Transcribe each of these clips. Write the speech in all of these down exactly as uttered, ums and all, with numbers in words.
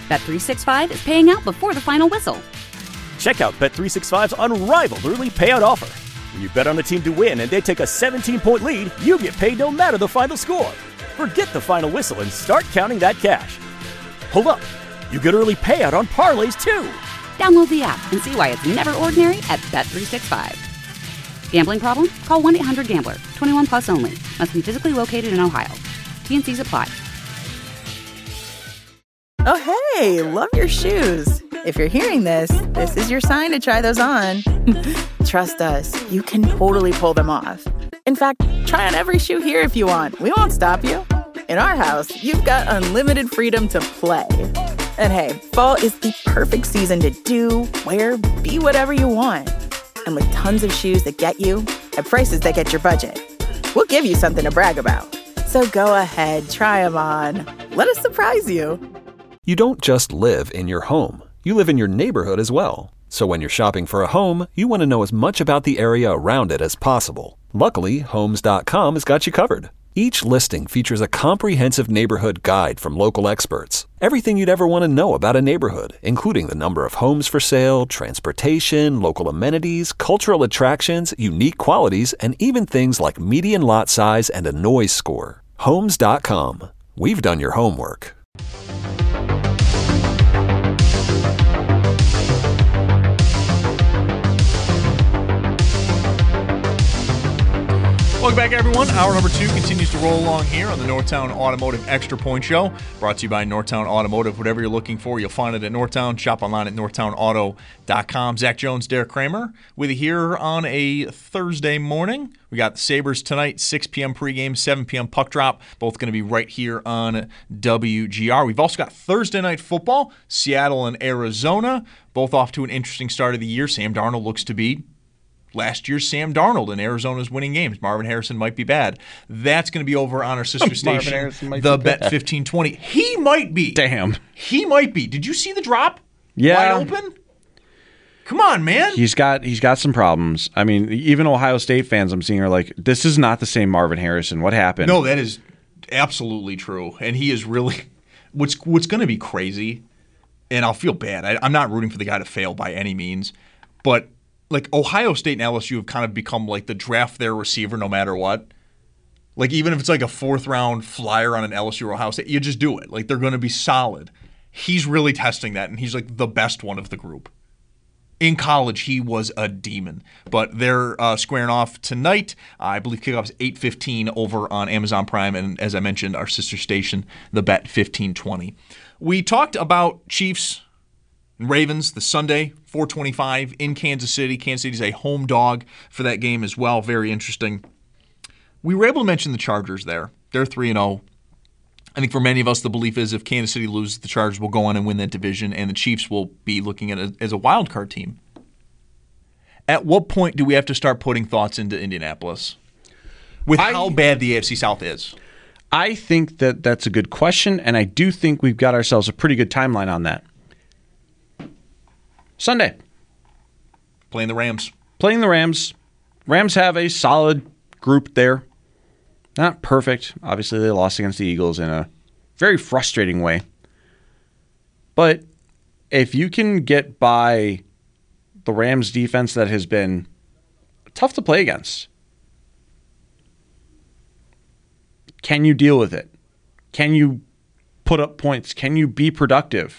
Bet three sixty-five is paying out before the final whistle. Check out Bet three sixty-five's unrivaled early payout offer. When you bet on a team to win and they take a seventeen-point lead, you get paid no matter the final score. Forget the final whistle and start counting that cash. Hold up. You get early payout on parlays, too. Download the app and see why it's never ordinary at Bet three sixty-five. Gambling problem? Call one eight hundred gambler. twenty-one plus only. Must be physically located in Ohio. T N Cs apply. Oh, hey, love your shoes. If you're hearing this, this is your sign to try those on. Trust us, you can totally pull them off. In fact, try on every shoe here if you want. We won't stop you. In our house, you've got unlimited freedom to play. And hey, fall is the perfect season to do, wear, be whatever you want. And with tons of shoes that get you at prices that get your budget, we'll give you something to brag about. So go ahead, try them on. Let us surprise you. You don't just live in your home. You live in your neighborhood as well. So when you're shopping for a home, you want to know as much about the area around it as possible. Luckily, Homes dot com has got you covered. Each listing features a comprehensive neighborhood guide from local experts. Everything you'd ever want to know about a neighborhood, including the number of homes for sale, transportation, local amenities, cultural attractions, unique qualities, and even things like median lot size and a noise score. Homes dot com. We've done your homework. Welcome back, everyone. Hour number two continues to roll along here on the Northtown Automotive Extra Point Show. Brought to you by Northtown Automotive. Whatever you're looking for, you'll find it at Northtown. Shop online at northtown auto dot com. Zach Jones, Derek Kramer with you here on a Thursday morning. We got the Sabres tonight, six p.m. pregame, seven p.m. puck drop. Both going to be right here on W G R. We've also got Thursday night football, Seattle and Arizona. Both off to an interesting start of the year. Sam Darnold looks to be last year's Sam Darnold, and Arizona's winning games. Marvin Harrison might be bad. That's going to be over on our sister station, the Bet fifteen twenty. He might be. Damn. He might be. Did you see the drop? Yeah. Wide open? Come on, man. He's got he's got some problems. I mean, even Ohio State fans I'm seeing are like, this is not the same Marvin Harrison. What happened? No, that is absolutely true. And he is really what's what's going to be crazy, and I'll feel bad. I, I'm not rooting for the guy to fail by any means, but like Ohio State and L S U have kind of become like the draft their receiver no matter what. Like even if it's like a fourth round flyer on an L S U or Ohio State, you just do it. Like they're going to be solid. He's really testing that, and he's like the best one of the group. In college, he was a demon. But they're uh, squaring off tonight. Uh, I believe kickoff is eight fifteen over on Amazon Prime, and as I mentioned, our sister station, the Bet fifteen twenty. We talked about Chiefs and Ravens, the Sunday, four twenty-five in Kansas City. Kansas City's a home dog for that game as well. Very interesting. We were able to mention the Chargers there. They're three and oh. I think for many of us, the belief is if Kansas City loses, the Chargers will go on and win that division, and the Chiefs will be looking at it as a wild card team. At what point do we have to start putting thoughts into Indianapolis with I, how bad the A F C South is? I think that that's a good question, and I do think we've got ourselves a pretty good timeline on that. Sunday. Playing the Rams. Playing the Rams. Rams have a solid group there. Not perfect. Obviously, they lost against the Eagles in a very frustrating way. But if you can get by the Rams defense that has been tough to play against, can you deal with it? Can you put up points? Can you be productive?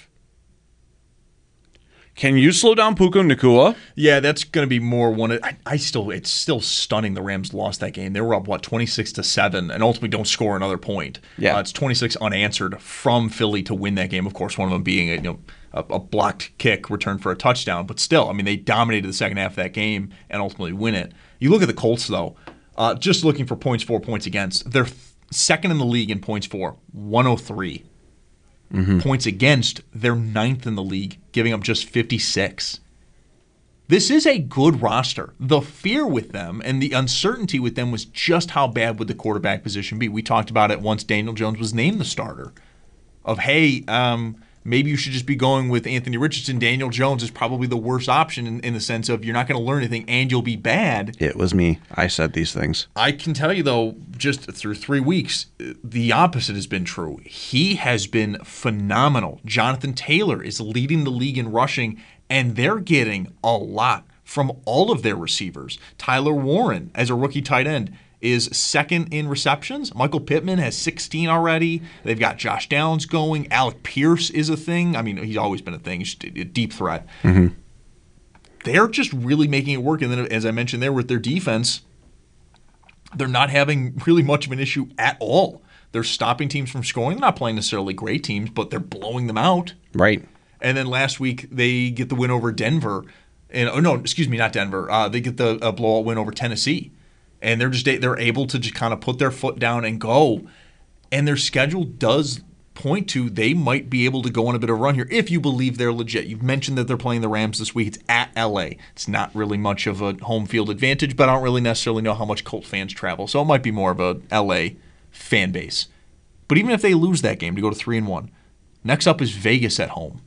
Can you slow down Puka Nacua? Yeah, that's going to be more one. Of, I, I still, it's still stunning. The Rams lost that game. They were up what twenty-six to seven, and ultimately don't score another point. Yeah, uh, it's twenty-six unanswered from Philly to win that game. Of course, one of them being a you know a, a blocked kick returned for a touchdown. But still, I mean, they dominated the second half of that game and ultimately win it. You look at the Colts though. Uh, just looking for points for, points against. They're th- second in the league in points for, one oh three. Mm-hmm. Points against, they're ninth in the league, giving up just fifty-six. This is a good roster. The fear with them and the uncertainty with them was just how bad would the quarterback position be. We talked about it once Daniel Jones was named the starter. Of, hey, um, maybe you should just be going with Anthony Richardson. Daniel Jones is probably the worst option in, in the sense of you're not going to learn anything and you'll be bad. It was me. I said these things. I can tell you, though, just through three weeks, the opposite has been true. He has been phenomenal. Jonathan Taylor is leading the league in rushing, and they're getting a lot from all of their receivers. Tyler Warren, as a rookie tight end, is second in receptions. Michael Pittman has sixteen already. They've got Josh Downs going. Alec Pierce is a thing. I mean, he's always been a thing. He's a deep threat. Mm-hmm. They're just really making it work. And then, as I mentioned there, with their defense, they're not having really much of an issue at all. They're stopping teams from scoring. They're not playing necessarily great teams, but they're blowing them out. Right. And then last week, they get the win over Denver. And oh, no, excuse me, not Denver. Uh, they get the uh, blowout win over Tennessee. And they're just they're able to just kind of put their foot down and go. And their schedule does point to they might be able to go on a bit of a run here if you believe they're legit. You've mentioned that they're playing the Rams this week. It's at L A. It's not really much of a home field advantage, but I don't really necessarily know how much Colt fans travel. So it might be more of a L A fan base. But even if they lose that game to go to three and one, next up is Vegas at home.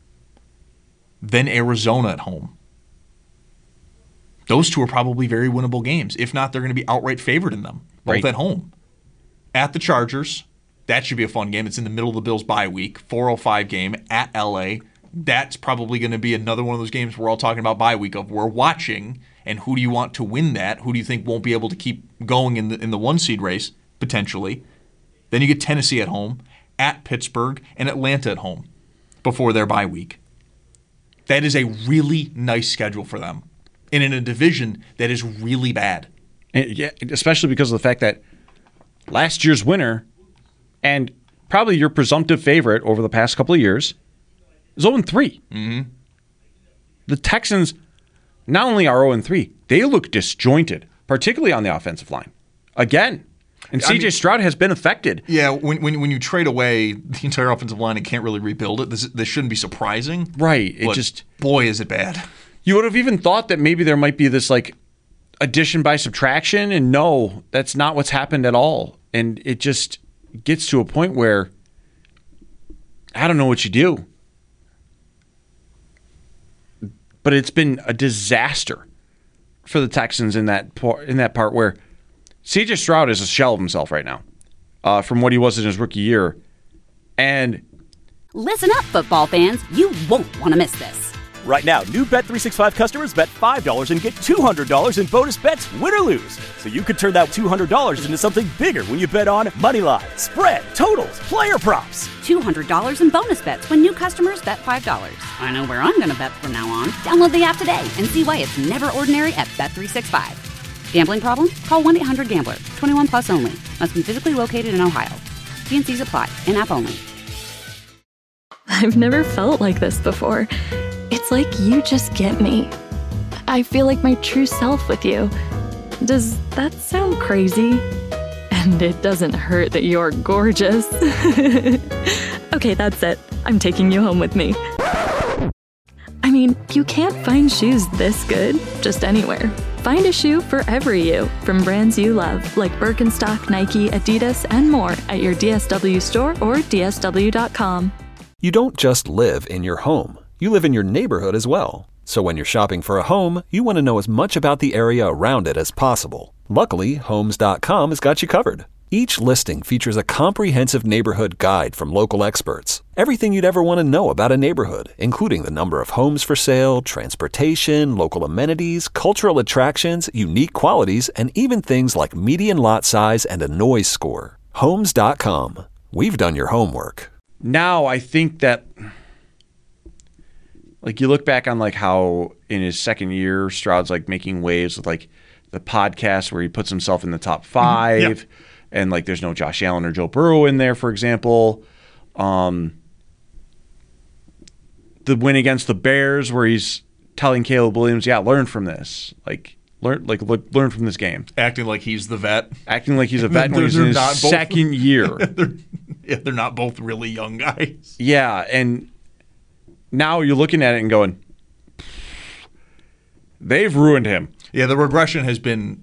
Then Arizona at home. Those two are probably very winnable games. If not, they're going to be outright favored in them, both right. at home. At the Chargers, that should be a fun game. It's in the middle of the Bills' bye week, four oh five game at L A. That's probably going to be another one of those games we're all talking about bye week of we're watching, and who do you want to win that? Who do you think won't be able to keep going in the in the one seed race, potentially? Then you get Tennessee at home, at Pittsburgh, and Atlanta at home before their bye week. That is a really nice schedule for them. And in a division that is really bad. And yeah, especially because of the fact that last year's winner and probably your presumptive favorite over the past couple of years is oh and three. Mm-hmm. The Texans not only are oh and three, they look disjointed, particularly on the offensive line. Again. And C J I mean, Stroud has been affected. Yeah, when, when when you trade away the entire offensive line and can't really rebuild it, this, this shouldn't be surprising. Right. It but just boy, is it bad. You would have even thought that maybe there might be this like addition by subtraction, and no, that's not what's happened at all. And it just gets to a point where I don't know what you do. But it's been a disaster for the Texans in that part, in that part where C J Stroud is a shell of himself right now uh, from what he was in his rookie year. And listen up, football fans. You won't want to miss this. Right now, new Bet three sixty-five customers bet five dollars and get two hundred dollars in bonus bets, win or lose. So you could turn that two hundred dollars into something bigger when you bet on money line, spread, totals, player props. two hundred dollars in bonus bets when new customers bet five dollars. I know where I'm going to bet from now on. Download the app today and see why it's never ordinary at Bet three sixty-five. Gambling problem? Call one eight hundred gambler. twenty-one plus only. Must be physically located in Ohio. T and C's apply. In-app only. I've never felt like this before. It's like you just get me. I feel like my true self with you. Does that sound crazy? And it doesn't hurt that you're gorgeous. Okay, that's it. I'm taking you home with me. I mean, you can't find shoes this good just anywhere. Find a shoe for every you from brands you love, like Birkenstock, Nike, Adidas, and more at your D S W store or D S W dot com. You don't just live in your home. You live in your neighborhood as well. So when you're shopping for a home, you want to know as much about the area around it as possible. Luckily, Homes dot com has got you covered. Each listing features a comprehensive neighborhood guide from local experts. Everything you'd ever want to know about a neighborhood, including the number of homes for sale, transportation, local amenities, cultural attractions, unique qualities, and even things like median lot size and a noise score. Homes dot com. We've done your homework. Now I think that, like, you look back on like how in his second year, Stroud's like making waves with like the podcast where he puts himself in the top five, mm-hmm. Yep. And like there's no Josh Allen or Joe Burrow in there, for example. Um, the win against the Bears where he's telling Caleb Williams, "Yeah, learn from this. Like learn, like look, learn from this game." Acting like he's the vet. Acting like he's a vet when he's in his both, second year. they're, yeah, they're not both really young guys. Yeah, and now you're looking at it and going, they've ruined him. Yeah, the regression has been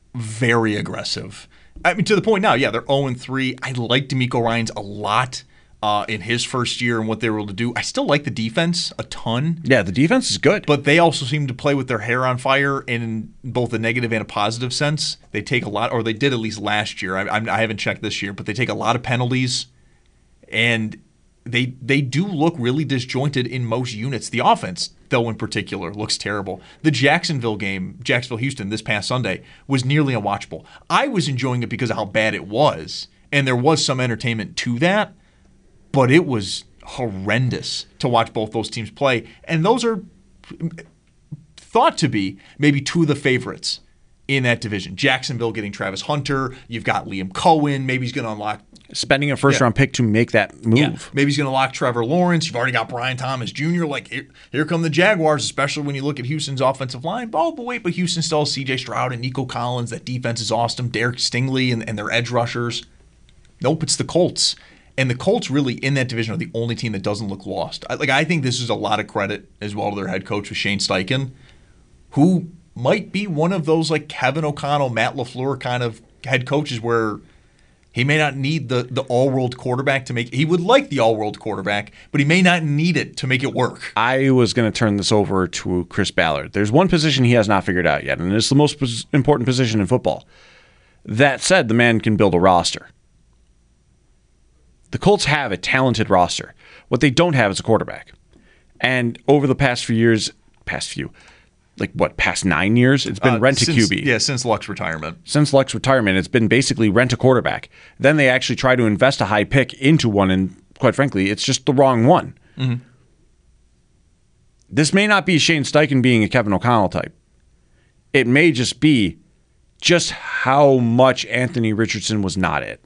very aggressive. I mean, to the point now, yeah, they're oh and three. I like DeMeco Ryans a lot. uh, in his first year and what they were able to do. I still like the defense a ton. Yeah, the defense is good. But they also seem to play with their hair on fire in both a negative and a positive sense. They take a lot, or they did at least last year. I, I, I haven't checked this year, but they take a lot of penalties. And they they do look really disjointed in most units. The offense, though, in particular, looks terrible. The Jacksonville game, Jacksonville-Houston, this past Sunday, was nearly unwatchable. I was enjoying it because of how bad it was, and there was some entertainment to that, but it was horrendous to watch both those teams play. And those are thought to be maybe two of the favorites in that division. Jacksonville getting Travis Hunter. You've got Liam Cohen. Maybe he's going to unlock spending a first-round yeah. pick to make that move. Yeah. Maybe he's going to lock Trevor Lawrence. You've already got Brian Thomas Junior Like, here, here come the Jaguars, especially when you look at Houston's offensive line. Oh, but wait, but Houston still has C J Stroud and Nico Collins. That defense is awesome. Derek Stingley and, and their edge rushers. Nope, it's the Colts. And the Colts really, in that division, are the only team that doesn't look lost. I, like I think this is a lot of credit as well to their head coach, with Shane Steichen, who might be one of those like Kevin O'Connell, Matt LaFleur kind of head coaches where he may not need the, the all-world quarterback to make – he would like the all-world quarterback, but he may not need it to make it work. I was going to turn this over to Chris Ballard. There's one position he has not figured out yet, and it's the most pos- important position in football. That said, the man can build a roster. The Colts have a talented roster. What they don't have is a quarterback. And over the past few years – past few – like what, past nine years? It's been uh, rent a since, Q B. Yeah, since Luck's retirement. Since Luck's retirement, it's been basically rent a quarterback. Then they actually try to invest a high pick into one, and quite frankly, it's just the wrong one. Mm-hmm. This may not be Shane Steichen being a Kevin O'Connell type. It may just be just how much Anthony Richardson was not it.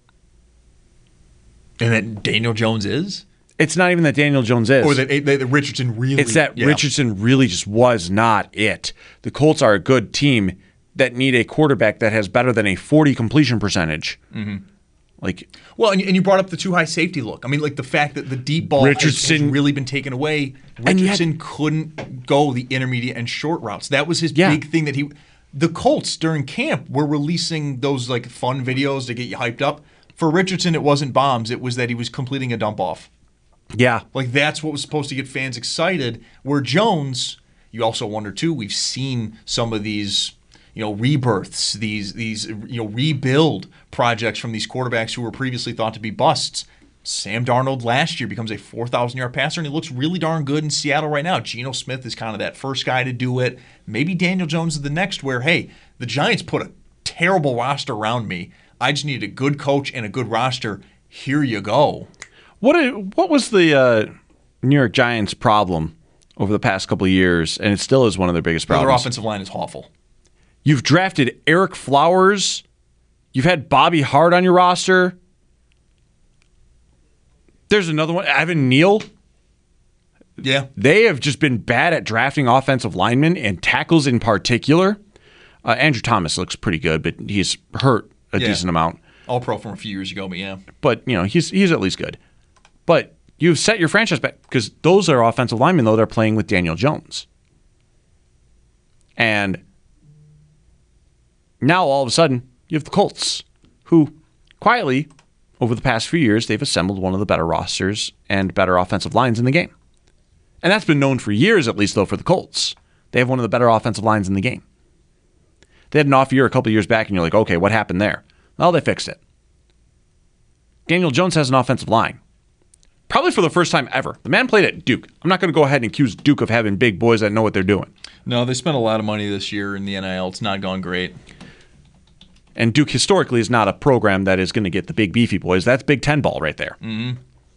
And that Daniel Jones is? It's not even that Daniel Jones is. Or that, that Richardson really... It's that yeah. Richardson really just was not it. The Colts are a good team that need a quarterback that has better than a forty completion percentage. Mm-hmm. Like, well, and, and you brought up the too high safety look. I mean, like the fact that the deep ball Richardson, has, has really been taken away. Richardson yet, couldn't go the intermediate and short routes. That was his yeah. big thing that he... The Colts during camp were releasing those like fun videos to get you hyped up. For Richardson, it wasn't bombs. It was that he was completing a dump off. Yeah. Like that's what was supposed to get fans excited. Where Jones, you also wonder too, we've seen some of these, you know, rebirths, these these you know, rebuild projects from these quarterbacks who were previously thought to be busts. Sam Darnold last year becomes a four thousand yard passer, and he looks really darn good in Seattle right now. Geno Smith is kind of that first guy to do it. Maybe Daniel Jones is the next where, hey, the Giants put a terrible roster around me. I just needed a good coach and a good roster. Here you go. What what was the uh, New York Giants' problem over the past couple of years, and it still is one of their biggest problems? Their offensive line is awful. You've drafted Eric Flowers. You've had Bobby Hart on your roster. There's another one, Evan Neal. Yeah. They have just been bad at drafting offensive linemen and tackles in particular. Uh, Andrew Thomas looks pretty good, but he's hurt a yeah. decent amount. All pro from a few years ago, but yeah. But, you know, he's he's at least good. But you've set your franchise back because those are offensive linemen, though, they're playing with Daniel Jones. And now, all of a sudden, you have the Colts, who quietly, over the past few years, they've assembled one of the better rosters and better offensive lines in the game. And that's been known for years, at least, though, for the Colts. They have one of the better offensive lines in the game. They had an off year a couple of years back, and you're like, okay, what happened there? Well, they fixed it. Daniel Jones has an offensive line. Probably for the first time ever. The man played at Duke. I'm not going to go ahead and accuse Duke of having big boys that know what they're doing. No, they spent a lot of money this year in the N I L. It's not gone great. And Duke historically is not a program that is going to get the big beefy boys. That's Big Ten ball right there. Mm-hmm.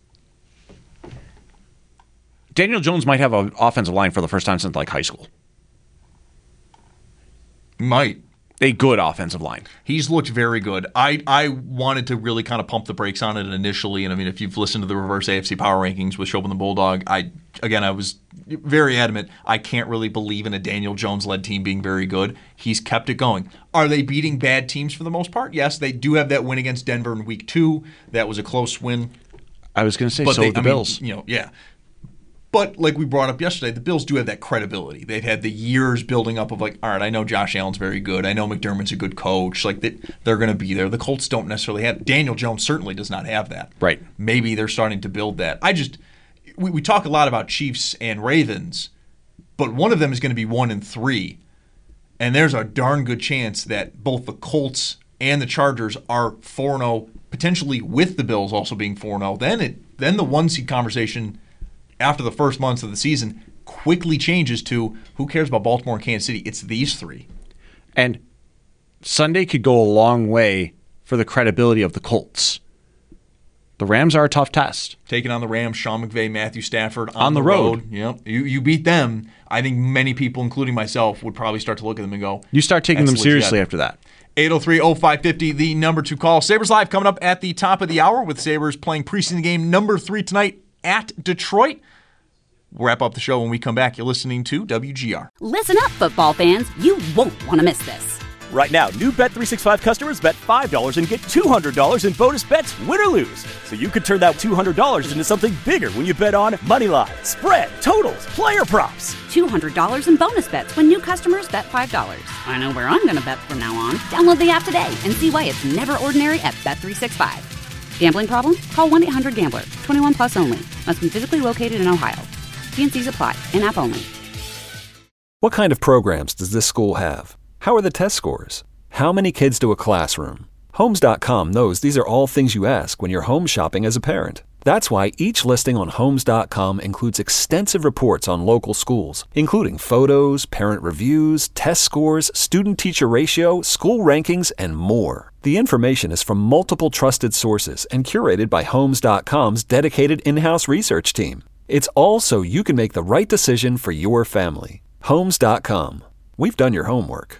Daniel Jones might have an offensive line for the first time since like high school. Might. A good offensive line. He's looked very good. I, I wanted to really kind of pump the brakes on it initially, and I mean, if you've listened to the reverse A F C Power Rankings with Shobin the Bulldog, I again I was very adamant. I can't really believe in a Daniel Jones-led team being very good. He's kept it going. Are they beating bad teams for the most part? Yes, they do have that win against Denver in Week Two. That was a close win. I was going to say but so they, with the I Bills. Mean, you know, yeah. But like we brought up yesterday, the Bills do have that credibility. They've had the years building up of like, all right, I know Josh Allen's very good. I know McDermott's a good coach. Like they, they're going to be there. The Colts don't necessarily have. Daniel Jones certainly does not have that. Right. Maybe they're starting to build that. I just we, we talk a lot about Chiefs and Ravens, but one of them is going to be one and three, and there's a darn good chance that both the Colts and the Chargers are four and zero, potentially with the Bills also being four and zero. Then it then the one seed conversation after the first months of the season quickly changes to who cares about Baltimore and Kansas City? It's these three. And Sunday could go a long way for the credibility of the Colts. The Rams are a tough test. Taking on the Rams, Sean McVay, Matthew Stafford on, on the, the road. road. Yep. You you beat them. I think many people, including myself, would probably start to look at them and go, you start taking them seriously legit. After that. eight oh three oh five five oh, the number to call. Sabres Live coming up at the top of the hour with Sabres playing preseason game number three tonight at Detroit. We'll wrap up the show when we come back. You're listening to W G R. Listen up, football fans. You won't want to miss this. Right now, new Bet three sixty-five customers bet five dollars and get two hundred dollars in bonus bets, win or lose. So you could turn that two hundred dollars into something bigger when you bet on money line, spread, totals, player props. two hundred dollars in bonus bets when new customers bet five dollars. I know where I'm going to bet from now on. Download the app today and see why it's never ordinary at Bet three sixty-five. Gambling problem? Call one eight hundred gambler. twenty-one plus only. Must be physically located in Ohio. T and C's apply. In-app only. What kind of programs does this school have? How are the test scores? How many kids do a classroom? Homes dot com knows these are all things you ask when you're home shopping as a parent. That's why each listing on Homes dot com includes extensive reports on local schools, including photos, parent reviews, test scores, student-teacher ratio, school rankings, and more. The information is from multiple trusted sources and curated by Homes dot com's dedicated in-house research team. It's all so you can make the right decision for your family. Homes dot com. We've done your homework.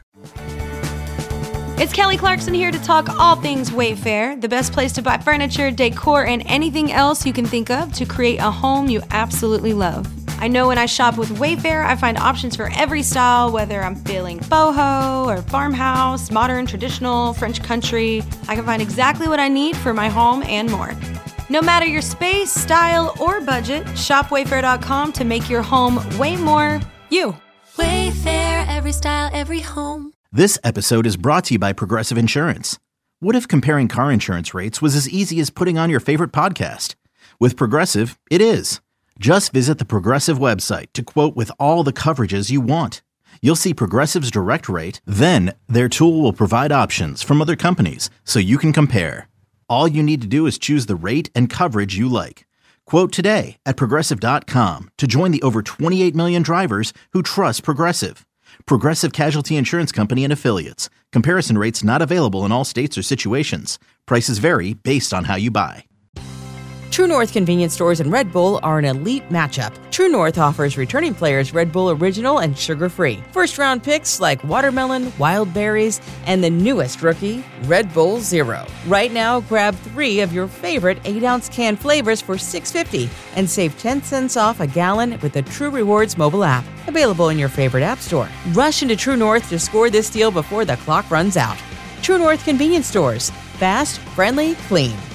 It's Kelly Clarkson here to talk all things Wayfair, the best place to buy furniture, decor, and anything else you can think of to create a home you absolutely love. I know when I shop with Wayfair, I find options for every style, whether I'm feeling boho or farmhouse, modern, traditional, French country. I can find exactly what I need for my home and more. No matter your space, style, or budget, shop wayfair dot com to make your home way more you. Wayfair, every style, every home. This episode is brought to you by Progressive Insurance. What if comparing car insurance rates was as easy as putting on your favorite podcast? With Progressive, it is. Just visit the Progressive website to quote with all the coverages you want. You'll see Progressive's direct rate, then their tool will provide options from other companies so you can compare. All you need to do is choose the rate and coverage you like. Quote today at Progressive dot com to join the over twenty-eight million drivers who trust Progressive. Progressive Casualty Insurance Company and Affiliates. Comparison rates not available in all states or situations. Prices vary based on how you buy. True North convenience stores and Red Bull are an elite matchup. True North offers returning players Red Bull Original and sugar-free. First-round picks like watermelon, wild berries, and the newest rookie, Red Bull Zero. Right now, grab three of your favorite eight-ounce can flavors for six dollars and fifty cents and save ten cents off a gallon with the True Rewards mobile app. Available in your favorite app store. Rush into True North to score this deal before the clock runs out. True North convenience stores. Fast, friendly, clean.